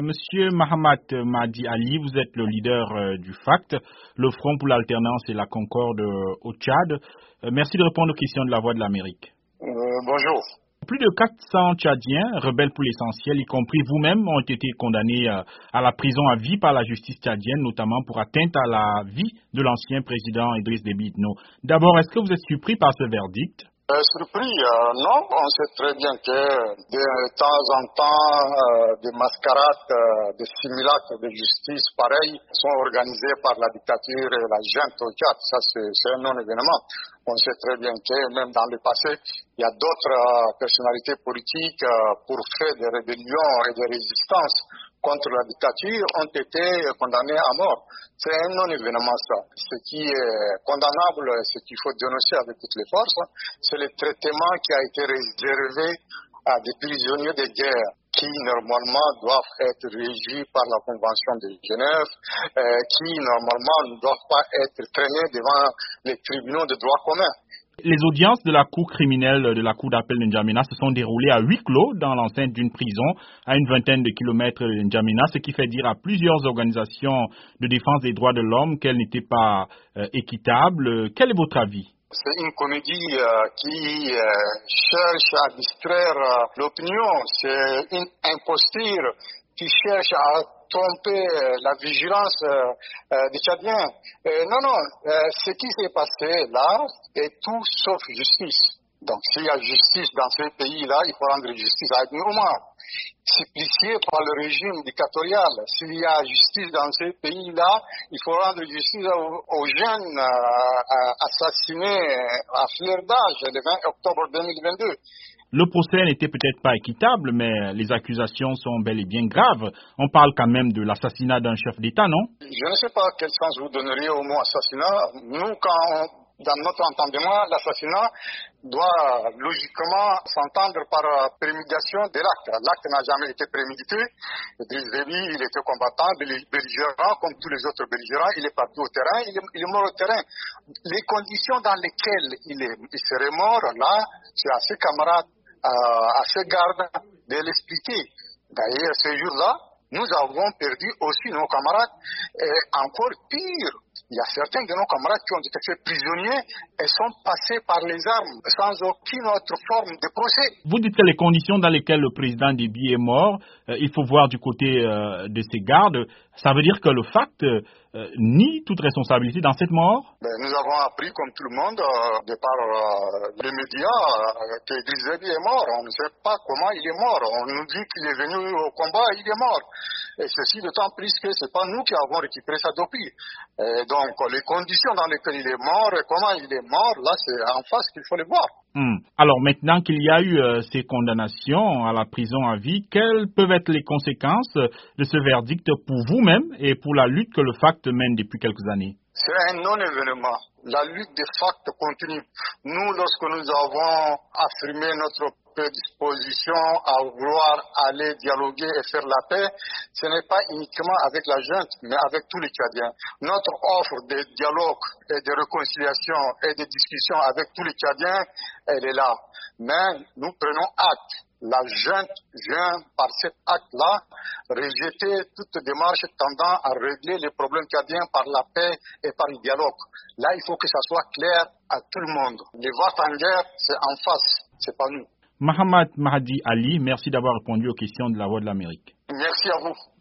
Monsieur Mahamat Mahdi Ali, vous êtes le leader du FACT, le Front pour l'alternance et la concorde au Tchad. Merci de répondre aux questions de la Voix de l'Amérique. Bonjour. Plus de 400 Tchadiens, rebelles pour l'essentiel, y compris vous-même, ont été condamnés à la prison à vie par la justice tchadienne, notamment pour atteinte à la vie de l'ancien président Idriss Déby Itno. D'abord, est-ce que vous êtes surpris par ce verdict? Surpris, non. On sait très bien que de temps en temps, des mascarades, des simulacres de justice pareils sont organisés par la dictature et la junte au Tchad. Ça, c'est un non-événement. On sait très bien que même dans le passé, il y a d'autres personnalités politiques pour faire des rébellions et des résistances contre la dictature ont été condamnés à mort. C'est un non-événement ça. Ce qui est condamnable, ce qu'il faut dénoncer avec toutes les forces, c'est le traitement qui a été réservé à des prisonniers de guerre qui normalement doivent être régis par la Convention de Genève, qui normalement ne doivent pas être traînés devant les tribunaux de droit commun. Les audiences de la cour criminelle de la cour d'appel de N'Djamena se sont déroulées à huis clos dans l'enceinte d'une prison à une vingtaine de kilomètres de N'Djamena, ce qui fait dire à plusieurs organisations de défense des droits de l'homme qu'elles n'étaient pas équitables. Quel est votre avis? C'est une comédie qui cherche à distraire l'opinion. C'est une imposture qui cherche à tromper la vigilance des Tchadiens. Non, ce qui s'est passé là est tout sauf justice. Donc s'il y a justice dans ces pays-là, il faut rendre justice à Ibn Omar. Supplicié par le régime dictatorial. S'il y a justice dans ces pays-là, il faut rendre justice aux jeunes assassinés à fleur d'âge le 20 octobre 2022. Le procès n'était peut-être pas équitable, mais les accusations sont bel et bien graves. On parle quand même de l'assassinat d'un chef d'État, non? Je ne sais pas quel sens vous donneriez au mot assassinat. Nous, dans notre entendement, l'assassinat doit logiquement s'entendre par préméditation de l'acte. L'acte n'a jamais été prémédité. Idriss Déby, il était combattant, belligérant, comme tous les autres belligérants. Il est parti au terrain, il est mort au terrain. Les conditions dans lesquelles il serait mort, là, c'est à ses camarades, à ses gardes de l'expliquer. D'ailleurs, ce jour-là, nous avons perdu aussi nos camarades. Et encore pire, il y a certains de nos camarades qui ont été faits prisonniers et sont passés par les armes sans aucune autre forme de procès. Vous dites que les conditions dans lesquelles le président Déby est mort, il faut voir du côté de ses gardes. Ça veut dire que le FACT nie toute responsabilité dans cette mort? Nous avons appris, comme tout le monde, de par les médias, que Idriss Déby est mort. On ne sait pas comment il est mort. On nous dit qu'il est venu au combat et il est mort. Et ceci d'autant plus que ce n'est pas nous qui avons récupéré ça depuis. Et donc, les conditions dans lesquelles il est mort et comment il est mort, là, c'est en face qu'il faut les voir. Alors, maintenant qu'il y a eu ces condamnations à la prison à vie, quelles peuvent être les conséquences de ce verdict pour vous-même et pour la lutte que le FACT mène depuis quelques années? C'est un non-événement. La lutte des FACT continue. Nous, lorsque nous avons affirmé notre prédisposition à vouloir aller dialoguer et faire la paix, ce n'est pas uniquement avec la junte, mais avec tous les Tchadiens. Notre offre de dialogue et de réconciliation et de discussion avec tous les Tchadiens, elle est là. Mais nous prenons acte. La junte vient, par cet acte-là, rejeter toute démarche tendant à régler les problèmes tchadiens par la paix et par le dialogue. Là, il faut que ça soit clair à tout le monde. Les votes en guerre, c'est en face, c'est pas nous. Mahamat Mahdi Ali, merci d'avoir répondu aux questions de la Voix de l'Amérique. Merci à vous.